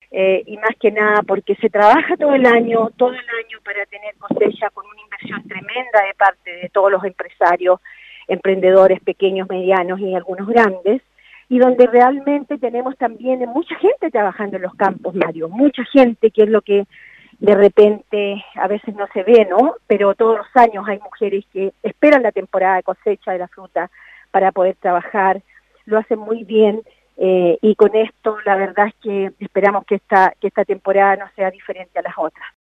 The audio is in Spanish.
y más que nada porque se trabaja todo el año para tener cosecha con una inversión tremenda de parte de todos los empresarios, emprendedores pequeños, medianos y algunos grandes, y donde realmente tenemos también mucha gente trabajando en los campos, Mario, mucha gente, que es lo que de repente a veces no se ve, ¿no? Pero todos los años hay mujeres que esperan la temporada de cosecha de la fruta para poder trabajar, lo hacen muy bien, y con esto la verdad es que esperamos que esta temporada no sea diferente a las otras.